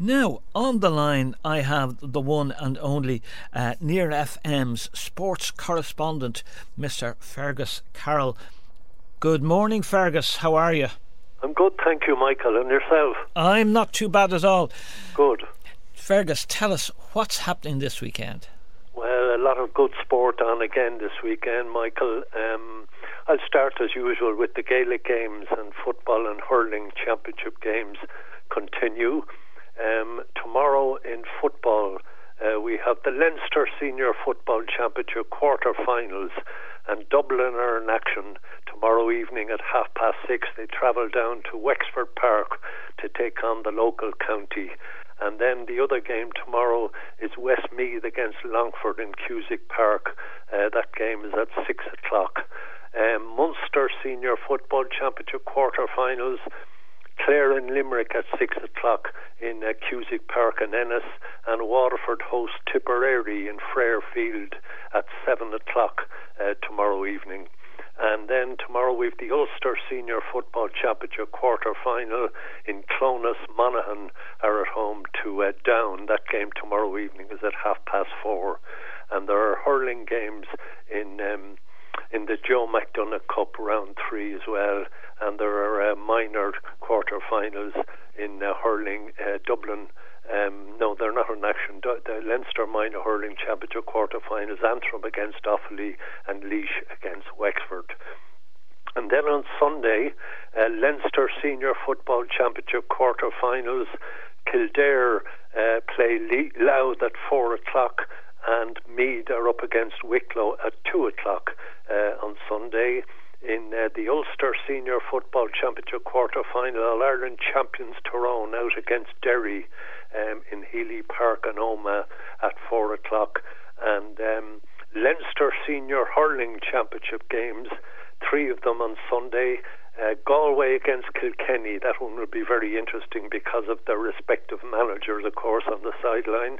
Now, on the line, I have the one and only Near FM's sports correspondent, Mr. Fergus Carroll. Good morning, Fergus. How are you? I'm good, thank you, Michael. And yourself? I'm not too bad at all. Good. Fergus, tell us what's happening this weekend. Well, a lot of good sport on again this weekend, Michael. I'll start as usual with the Gaelic games, and football and hurling championship games continue. Tomorrow in football, we have the Leinster Senior Football Championship quarter-finals, and Dublin are in action tomorrow evening at 6:30. They travel down to Wexford Park to take on the local county. And then the other game tomorrow is Westmeath against Longford in Cusack Park. That game is at 6 o'clock. Munster Senior Football Championship quarter-finals, Clare and Limerick at 6 o'clock in Cusack Park and Ennis, and Waterford host Tipperary in Fairfield at 7 o'clock tomorrow evening. And then tomorrow we've the Ulster Senior Football Championship quarter-final in Clonus. Monaghan are at home to Down. That game tomorrow evening is at 4:30. And there are hurling games in the Joe McDonagh Cup round 3 as well. And there are minor quarter-finals in hurling. Dublin, no, they're not in action. The Leinster Minor Hurling Championship quarter-finals, Antrim against Offaly and Laois against Wexford. And then on Sunday, Leinster Senior Football Championship quarter-finals, Kildare play Louth at 4 o'clock, and Meath are up against Wicklow at 2 o'clock on Sunday. In the Ulster Senior Football Championship quarter-final, All-Ireland champions Tyrone out against Derry in Healy Park and Omagh at 4 o'clock. And Leinster Senior Hurling Championship games, 3 of them on Sunday. Galway against Kilkenny, that one will be very interesting because of their respective managers, of course, on the sideline.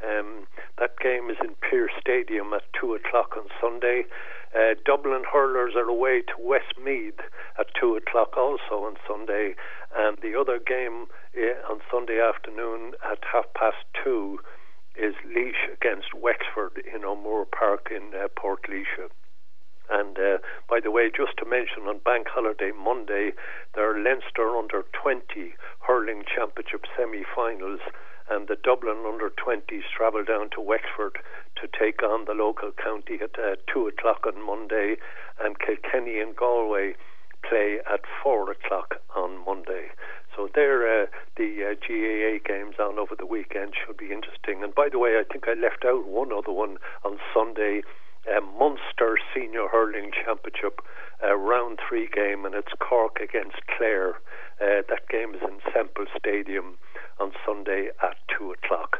That game is in Pearse Stadium at 2 o'clock on Sunday. Dublin hurlers are away to Westmeath at 2 o'clock also on Sunday. And the other game on Sunday afternoon at 2:30 is Laois against Wexford in O'Moore Park in Portlaoise. And by the way, just to mention, on Bank Holiday Monday, there are Leinster Under-20 Hurling Championship semi-finals, and the Dublin Under-20s travel down to Wexford to take on the local county at 2 o'clock on Monday, and Kilkenny and Galway play at 4 o'clock on Monday. So there, the GAA games on over the weekend should be interesting. And by the way, I think I left out one other one on Sunday. Munster Senior Hurling Championship round 3 game, and it's Cork against Clare. That game is in Semple Stadium on Sunday at 2 o'clock.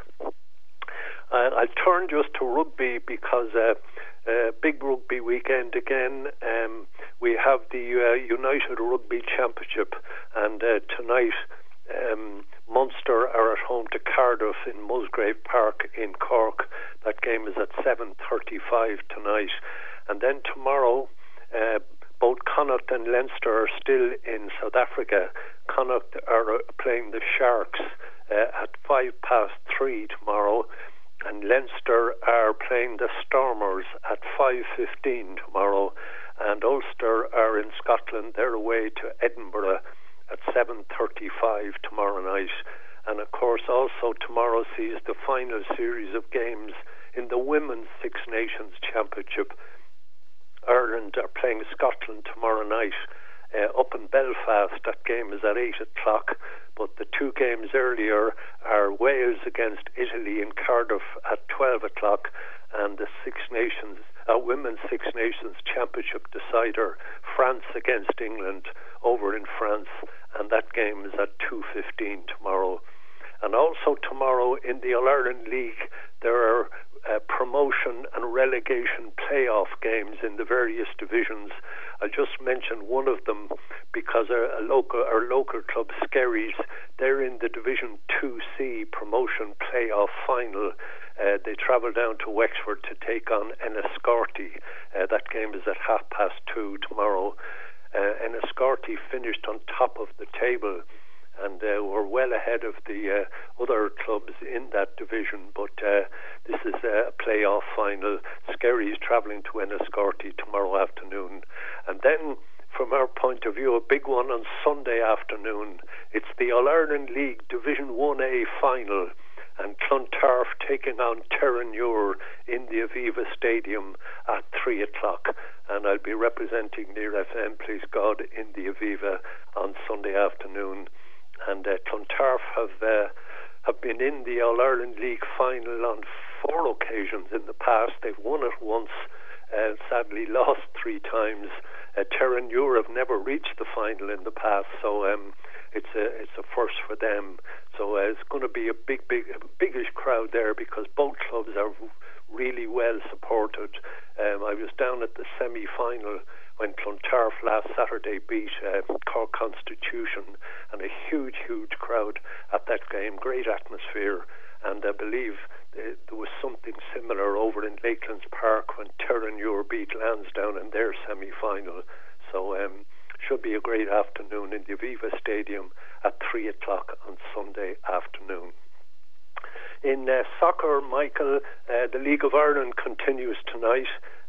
I'll turn just to rugby because big rugby weekend again. We have the United Rugby Championship, and tonight Munster are at home to Cardiff in Musgrave Park in Cork. That game is at 7:35 tonight. And then tomorrow, both Connacht and Leinster are still in South Africa. Connacht are playing the Sharks at 3:05 tomorrow, and Leinster are playing the Stormers at 5:15 tomorrow, and Ulster are in Scotland. They're away to Edinburgh at 7:35 tomorrow night. And of course also tomorrow sees the final series of games in the Women's Six Nations Championship. Ireland are playing Scotland tomorrow night up in Belfast. That game is at 8 o'clock, but the 2 games earlier are Wales against Italy in Cardiff at 12 o'clock, and the Women's Six Nations Championship decider, France against England over in France, and that game is at 2:15 tomorrow. And also tomorrow in the All-Ireland League, there are promotion and relegation playoff games in the various divisions. I'll just mention one of them because our local club, Skerries, they're in the Division 2C promotion playoff final. They travel down to Wexford to take on Enniscorthy. That game is at 2:30 tomorrow. Enniscorthy finished on top of the table, and were well ahead of the other clubs in that division, but this is a playoff final. Skerry's travelling to Enniscorthy tomorrow afternoon. And then, from our point of view, a big one on Sunday afternoon. It's the All-Ireland League Division 1A final, and Clontarf taking on Terenure in the Aviva Stadium at 3 o'clock. And I'll be representing Near FM, please God, in the Aviva on Sunday afternoon. And Clontarf have been in the All-Ireland League final on 4 occasions in the past. They've won it once, sadly lost 3 times. Terenure have never reached the final in the past, so it's a first for them. So it's going to be a biggish crowd there, because both clubs are really well supported. I was down at the semi-final when Clontarf last Saturday beat Cork Constitution, and a huge crowd at that game, great atmosphere. And I believe there was something similar over in Lakelands Park when Terenure beat Lansdowne in their semi-final. So should be a great afternoon in the Aviva Stadium at 3 o'clock on Sunday afternoon. In soccer, Michael, the League of Ireland continues tonight.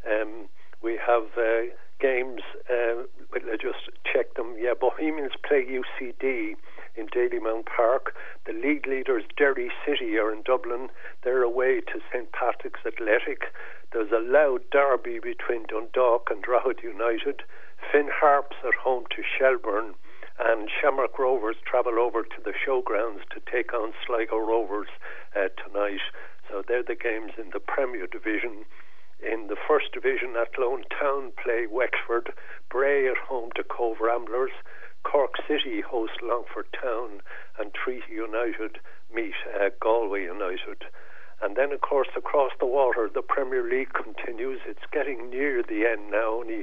We have games, I just checked them. Yeah, Bohemians play UCD in Dalymount Park. The league leaders Derry City are in Dublin. They're away to St Patrick's Athletic. There's a loud derby between Dundalk and Drogheda United. Finn Harps at home to Shelburne, and Shamrock Rovers travel over to the showgrounds to take on Sligo Rovers tonight. So they're the games in the Premier Division. In the First Division, Athlone Town play Wexford, Bray at home to Cove Ramblers, Cork City host Longford Town, and Treaty United meet Galway United. And then, of course, across the water, the Premier League continues. It's getting near the end now. Only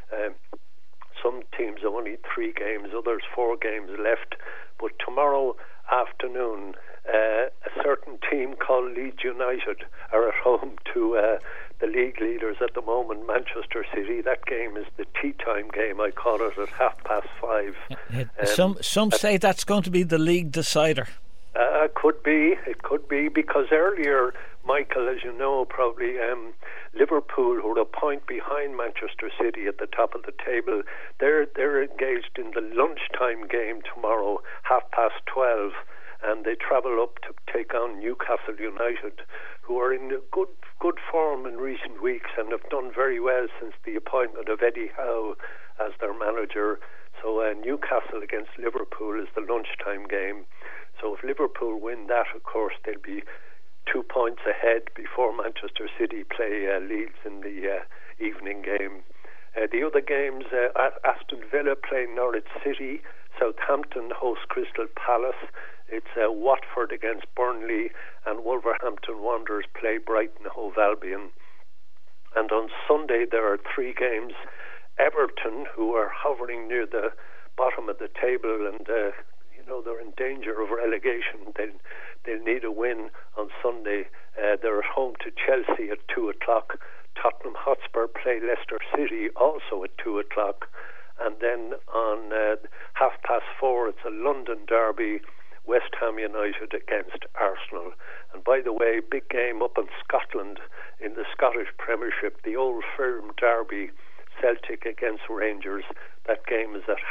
some teams have only 3 games, others 4 games left. But tomorrow afternoon, a certain team called Leeds United are at home to the league leaders at the moment, Manchester City. That game is the tea time game, I call it, at 5:30. Some say that's going to be the league decider. It could be, because earlier, Michael, as you know probably, Liverpool, who are a point behind Manchester City at the top of the table, they're engaged in the lunchtime game tomorrow, 12:30, and they travel up to take on Newcastle United, who are in good form in recent weeks and have done very well since the appointment of Eddie Howe as their manager. So Newcastle against Liverpool is the lunchtime game. So if Liverpool win that, of course, they'll be 2 points ahead before Manchester City play Leeds in the evening game. The other games, Aston Villa play Norwich City, Southampton host Crystal Palace, it's Watford against Burnley, and Wolverhampton Wanderers play Brighton Hove Albion. And on Sunday there are 3 games. Everton, who are hovering near the bottom of the table, and they're in danger of relegation. They'll need a win on Sunday. They're at home to Chelsea at 2 o'clock. Tottenham Hotspur play Leicester City also at 2 o'clock. And then on 4:30, it's a London derby, West Ham United against Arsenal. And by the way, big game up in Scotland in the Scottish Premiership, the Old Firm derby, Celtic against Rangers. That game is at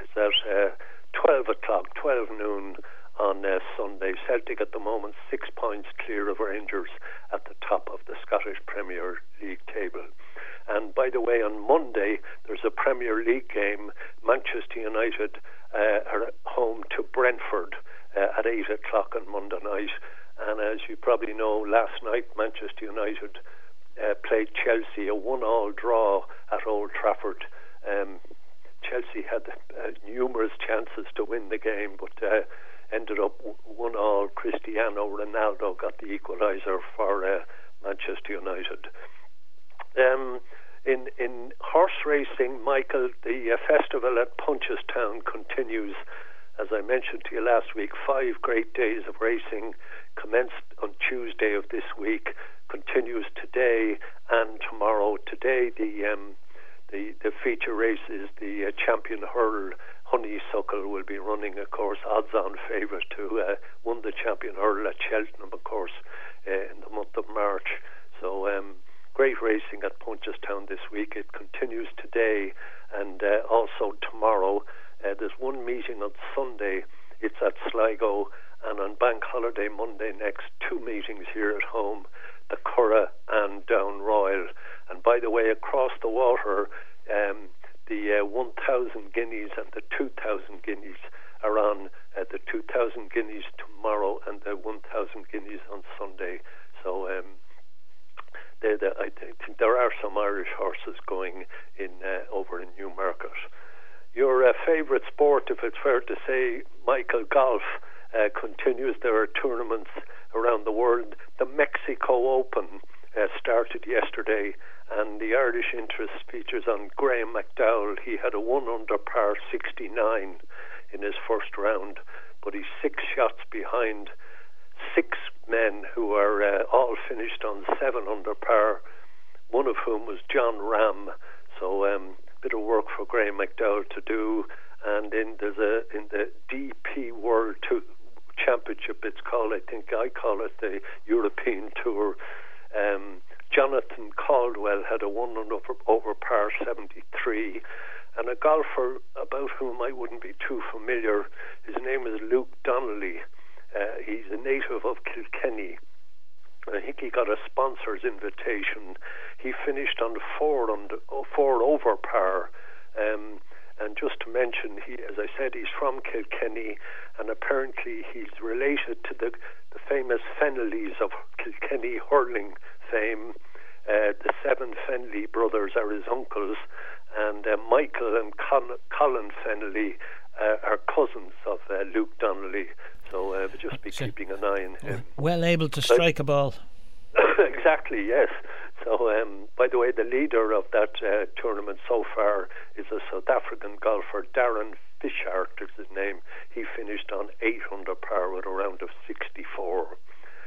12 o'clock, 12 noon on Sunday. Celtic at the moment 6 points clear of Rangers at the top of the Scottish Premier League table. And by the way, on Monday there's a Premier League game. Manchester United are at home to Brentford at 8 o'clock on Monday night. And as you probably know, last night Manchester United played Chelsea, a 1-1 draw at Old Trafford. Chelsea had numerous chances to win the game, but ended up 1-1. Cristiano Ronaldo got the equaliser for Manchester United. In horse racing, Michael, the festival at Punchestown continues. As I mentioned to you last week, 5 great days of racing commenced on Tuesday of this week, continues today and tomorrow. Today, the feature race is the Champion Hurl Honeysuckle will be running, of course, odds-on favourite to win the champion hurdle at Cheltenham, of course, in the month of March. So great racing at Punchestown this week. It continues today and also tomorrow. There's one meeting on Sunday. It's at Sligo, and on Bank Holiday Monday next, two meetings here at home, the Curragh and Down Royal. And by the way, across the water, the 1,000 guineas and the 2,000 guineas are on. The 2,000 guineas tomorrow and the 1,000 guineas on Sunday. So I think there are some Irish horses going in over in Newmarket. Your favourite sport, if it's fair to say, Michael, golf, continues. There are tournaments around the world. The Mexico Open started yesterday, and the Irish interest features on Graham McDowell. He had a 1 under par 69 in his first round, but he's 6 shots behind 6 men who are all finished on 7 under par, one of whom was John Ram. So bit of work for Graham McDowell to do. And in the DP World Championship, it's called, I call it the European Tour. Jonathan Caldwell had a 1 over par 73, and a golfer about whom I wouldn't be too familiar. His name is Luke Donnelly. He's a native of Kilkenny. I think he got a sponsor's invitation. He finished on 4 over par. And just to mention, as I said, he's from Kilkenny, and apparently he's related to the famous Fennellys of Kilkenny hurling fame. The 7 Fennelly brothers are his uncles, and Michael and Colin Fennelly are cousins of Luke Donnelly. So just be keeping an eye on him. Well able to strike a ball. Exactly, yes. So, by the way, the leader of that tournament so far is a South African golfer, Darren Fishart is his name. He finished on 8 under par with a round of 64.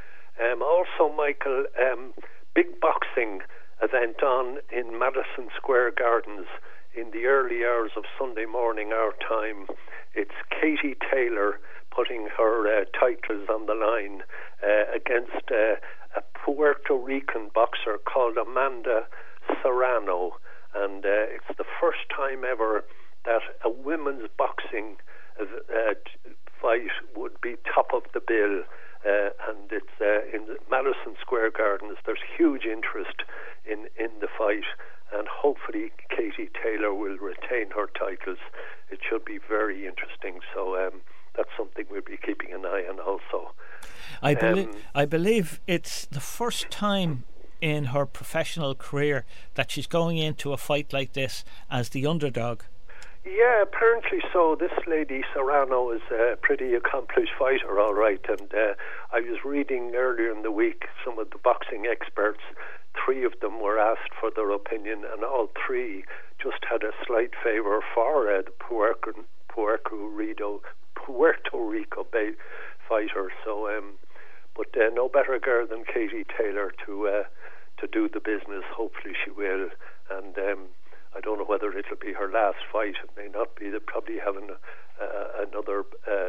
Also, Michael, big boxing event on in Madison Square Gardens in the early hours of Sunday morning our time. It's Katie Taylor putting her titles on the line against a Puerto Rican boxer called Amanda Serrano, and it's the first time ever that a women's boxing fight would be top of the bill, and it's in Madison Square Gardens. There's huge interest in the fight, and hopefully Katie Taylor will retain her titles. It should be very interesting. So that's something we'll be keeping an eye on also. I believe it's the first time in her professional career that she's going into a fight like this as the underdog. Yeah, apparently so. This lady Serrano is a pretty accomplished fighter, all right. And I was reading earlier in the week some of the boxing experts. 3 of them were asked for their opinion, and all 3 just had a slight favour for the Puerto Rico fighter. So, but no better girl than Katie Taylor to do the business. Hopefully she will. And I don't know whether it'll be her last fight. It may not be. They'll probably have another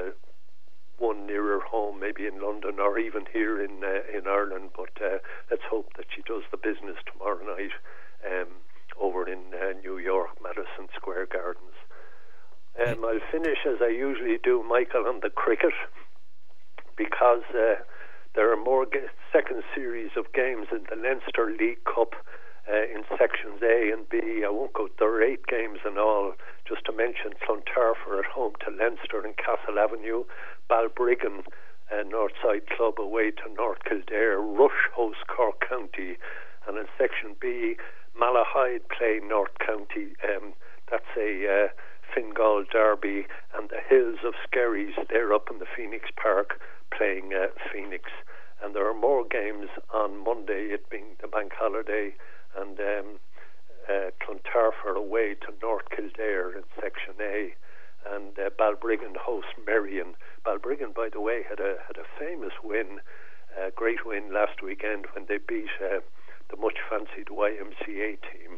one nearer home, maybe in London or even here in Ireland. But let's hope that she does the business tomorrow night over in New York, Madison Square Gardens. I'll finish as I usually do, Michael, on the cricket, because there are more second series of games in the Leinster League Cup in sections A and B. I won't go, there are 8 games in all. Just to mention, Clontarf are at home to Leinster in Castle Avenue, Balbriggan, Northside Club away to North Kildare, Rush hosts Cork County, and in section B, Malahide play North County. That's a Fingal derby, and the Hills of Skerries, they're up in the Phoenix Park playing Phoenix. And there are more games on Monday, it being the bank holiday, and Clontarf are away to North Kildare in section A, and Balbriggan hosts Merrion. Balbriggan, by the way, had a famous win, great win last weekend when they beat the much fancied YMCA team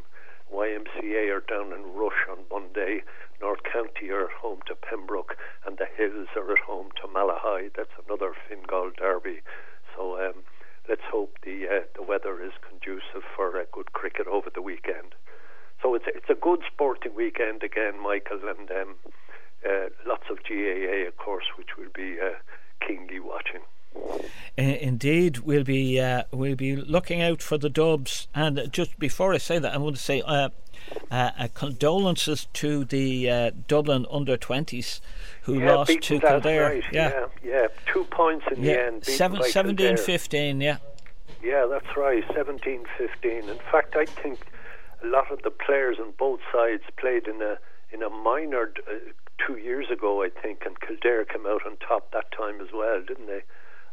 YMCA are down in Rush on Monday. North County are at home to Pembroke, and the Hills are at home to Malahide. That's another Fingal derby. So let's hope the weather is conducive for good cricket over the weekend. So it's a good sporting weekend again, Michael, and lots of GAA, of course, which we'll be keenly watching. Indeed, we'll be looking out for the Dubs. And just before I say that, I want to say condolences to the Dublin under-20s who lost to Kildare. Right. Yeah. 2 points in the end. 17-15. Yeah, that's right. 17-15. In fact, I think a lot of the players on both sides played in a minor 2 years ago, I think, and Kildare came out on top that time as well, didn't they?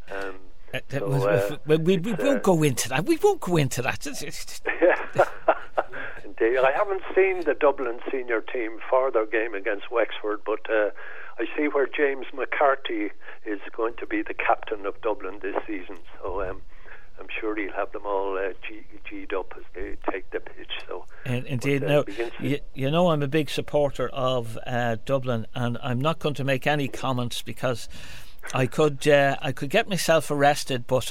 We won't go into that. We won't go into that. Indeed. I haven't seen the Dublin senior team for their game against Wexford, but I see where James McCarthy is going to be the captain of Dublin this season. So I'm sure he'll have them all G'd up as they take the pitch. So indeed. Now, you know, I'm a big supporter of Dublin, and I'm not going to make any comments because I could get myself arrested, but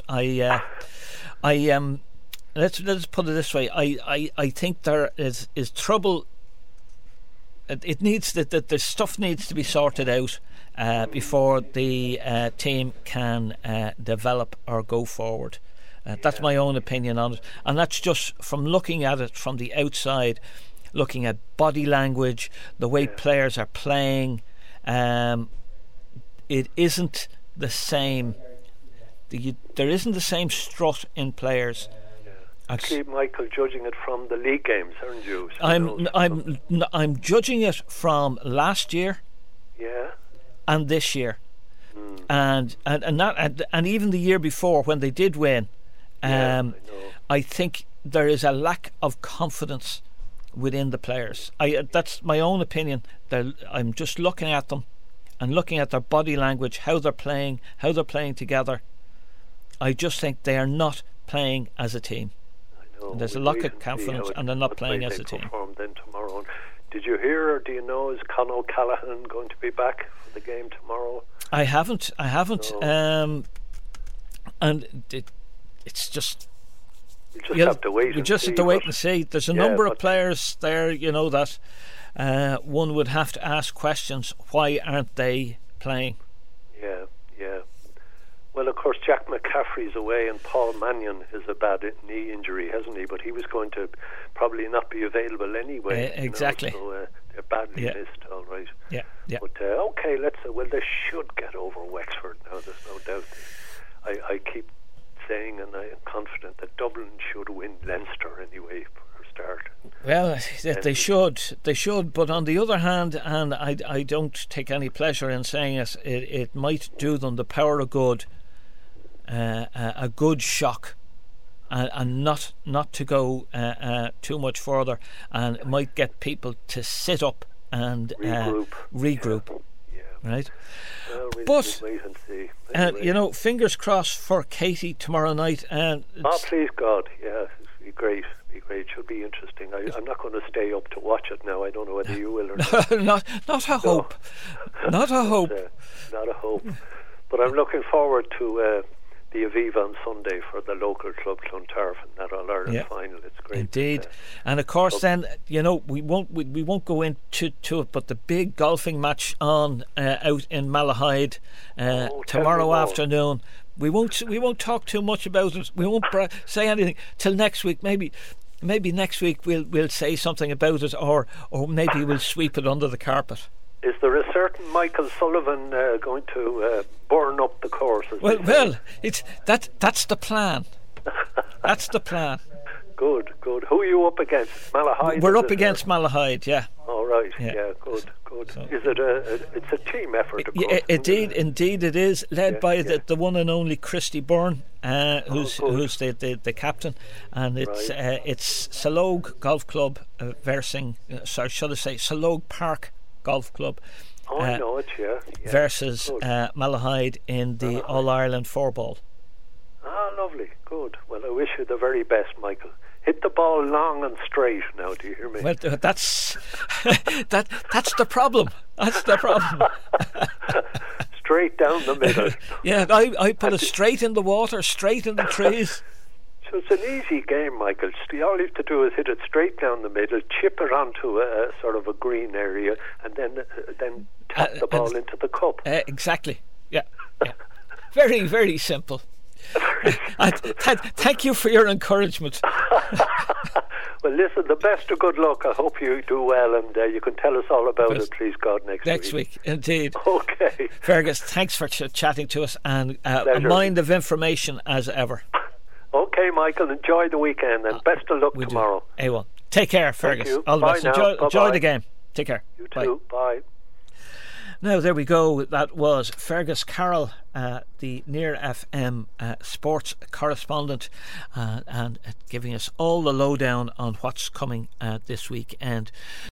let's put it this way. I think there is trouble. It needs that the stuff needs to be sorted out before the team can develop or go forward. That's my own opinion on it, and that's just from looking at it from the outside, looking at body language, the way players are playing. It isn't the same. There isn't the same strut in players. Actually, Michael, judging it from the league games, aren't you? I'm judging it from last year, and this year, and even the year before when they did win. I think there is a lack of confidence within the players. That's my own opinion. I'm just looking at them and looking at their body language, how they're playing together. I just think they are not playing as a team. And there's a lack of confidence, and they're not playing as a team. Then tomorrow. Did you hear, or do you know, is Con O'Callaghan going to be back for the game tomorrow? I haven't. No. And it's just. We just have to wait. We just have to wait and see. There's a number of players there, you know, that one would have to ask questions. Why aren't they playing? Yeah. Well, of course, Jack McCaffrey's away, and Paul Mannion has a bad knee injury, hasn't he? But he was going to probably not be available anyway. Exactly. So they're badly missed, all right. Yeah. But okay, well, they should get over Wexford now. There's no doubt. I keep saying, and I am confident that Dublin should win Leinster anyway for a start. Well, they should, but on the other hand, and I don't take any pleasure in saying it might do them the power of good, a good shock, and not to go too much further, and it might get people to sit up and regroup. Right? Well, but we'll wait and see. Anyway. You know, fingers crossed for Katie tomorrow night. Please God, it'll be great. Should be interesting. I'm not going to stay up to watch it now. I don't know whether you will or not. Not a hope. Not a hope. Not a hope. But I'm looking forward to the Aviva on Sunday for the local club Clontarf in that All Ireland final. It's great. Indeed, and of course, then you know we won't go into it, but the big golfing match on out in Malahide tomorrow afternoon. We won't talk too much about it. We won't say anything till next week. Maybe next week we'll say something about it, or maybe we'll sweep it under the carpet. Is there a certain Michael Sullivan going to burn up the course? Well, that's the plan. That's the plan. Good. Who are you up against? Malahide? We're up against Malahide, yeah. All right, yeah, good. So, is it it's a team effort, of course? Indeed it is, led by the one and only Christy Byrne, who's the captain, and it's Salog Golf Club Salog Park Golf Club. I know it, versus Malahide in the All Ireland 4-ball. Lovely, good. Well, I wish you the very best, Michael. Hit the ball long and straight. Now, do you hear me? Well, that's that's the problem. That's the problem. Straight down the middle. Yeah, I put it straight in the water, straight in the trees. So it's an easy game, Michael. All you have to do is hit it straight down the middle, chip it onto a sort of a green area, and then tap the ball into the cup. Exactly. Yeah. Very, very simple. Thank you for your encouragement. Well, listen, the best of good luck. I hope you do well, and you can tell us all about it, please God, next week. Indeed. Okay. Fergus, thanks for chatting to us, and a mind of information as ever. Okay, Michael, enjoy the weekend, and best of luck tomorrow. A1. Take care, Fergus. Thank you. All the Bye best. Enjoy the game. Take care. You too. Bye. Now, there we go. That was Fergus Carroll, the Near FM sports correspondent, and giving us all the lowdown on what's coming this weekend.